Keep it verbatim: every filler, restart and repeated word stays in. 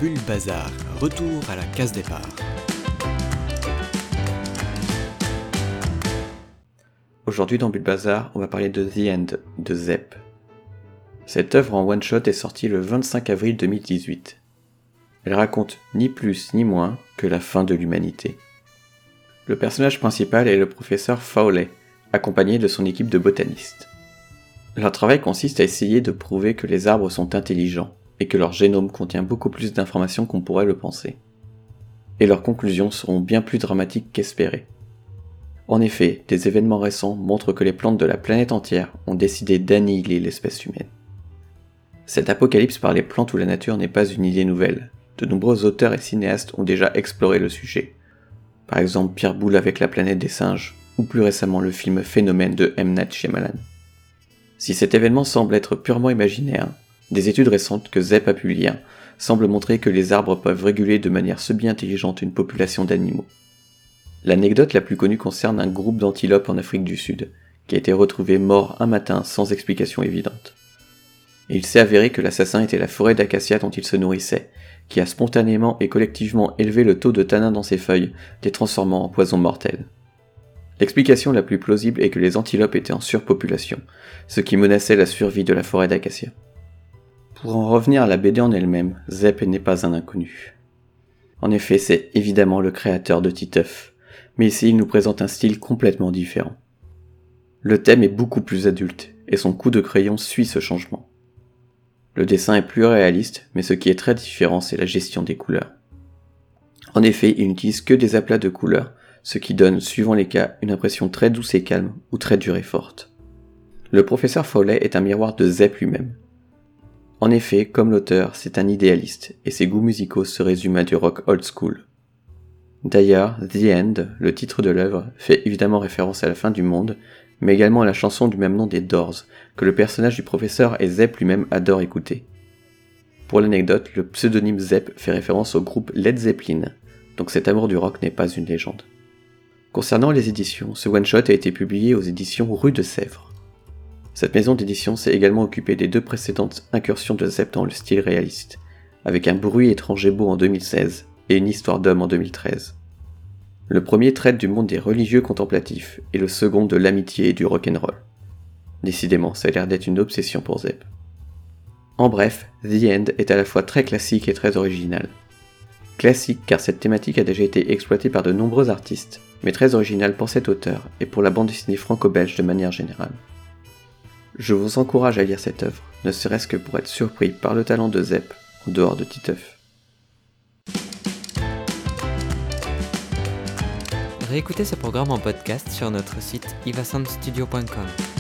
Bulle Bazar, retour à la case départ. Aujourd'hui dans Bulle Bazar, on va parler de The End de Zep. Cette œuvre en one-shot est sortie le vingt-cinq avril deux mille dix-huit. Elle raconte ni plus ni moins que la fin de l'humanité. Le personnage principal est le professeur Fowley, accompagné de son équipe de botanistes. Leur travail consiste à essayer de prouver que les arbres sont intelligents et que leur génome contient beaucoup plus d'informations qu'on pourrait le penser. Et leurs conclusions seront bien plus dramatiques qu'espérées. En effet, des événements récents montrent que les plantes de la planète entière ont décidé d'annihiler l'espèce humaine. Cet apocalypse par les plantes ou la nature n'est pas une idée nouvelle. De nombreux auteurs et cinéastes ont déjà exploré le sujet. Par exemple Pierre Boulle avec La planète des singes, ou plus récemment le film Phénomène de M. Night Shyamalan. Si cet événement semble être purement imaginaire, des études récentes que Zep a publiées semblent montrer que les arbres peuvent réguler de manière semi-intelligente une population d'animaux. L'anecdote la plus connue concerne un groupe d'antilopes en Afrique du Sud, qui a été retrouvé mort un matin sans explication évidente. Et il s'est avéré que l'assassin était la forêt d'acacia dont il se nourrissait, qui a spontanément et collectivement élevé le taux de tanin dans ses feuilles, les transformant en poison mortel. L'explication la plus plausible est que les antilopes étaient en surpopulation, ce qui menaçait la survie de la forêt d'acacia. Pour en revenir à la B D en elle-même, Zep n'est pas un inconnu. En effet, c'est évidemment le créateur de Titeuf, mais ici il nous présente un style complètement différent. Le thème est beaucoup plus adulte, et son coup de crayon suit ce changement. Le dessin est plus réaliste, mais ce qui est très différent, c'est la gestion des couleurs. En effet, il n'utilise que des aplats de couleurs, ce qui donne, suivant les cas, une impression très douce et calme, ou très dure et forte. Le professeur Fowley est un miroir de Zep lui-même. En effet, comme l'auteur, c'est un idéaliste, et ses goûts musicaux se résument à du rock old school. D'ailleurs, The End, le titre de l'œuvre, fait évidemment référence à la fin du monde, mais également à la chanson du même nom des Doors, que le personnage du professeur et Zep lui-même adore écouter. Pour l'anecdote, le pseudonyme Zep fait référence au groupe Led Zeppelin, donc cet amour du rock n'est pas une légende. Concernant les éditions, ce one-shot a été publié aux éditions Rue de Sèvres. Cette maison d'édition s'est également occupée des deux précédentes incursions de Zep dans le style réaliste, avec Un bruit étranger beau en deux mille seize et Une histoire d'homme en deux mille treize. Le premier traite du monde des religieux contemplatifs et le second de l'amitié et du rock'n'roll. Décidément, ça a l'air d'être une obsession pour Zep. En bref, The End est à la fois très classique et très original. Classique car cette thématique a déjà été exploitée par de nombreux artistes, mais très original pour cet auteur et pour la bande dessinée franco-belge de manière générale. Je vous encourage à lire cette œuvre, ne serait-ce que pour être surpris par le talent de Zep en dehors de Titeuf. Réécoutez ce programme en podcast sur notre site iva sound studio point com.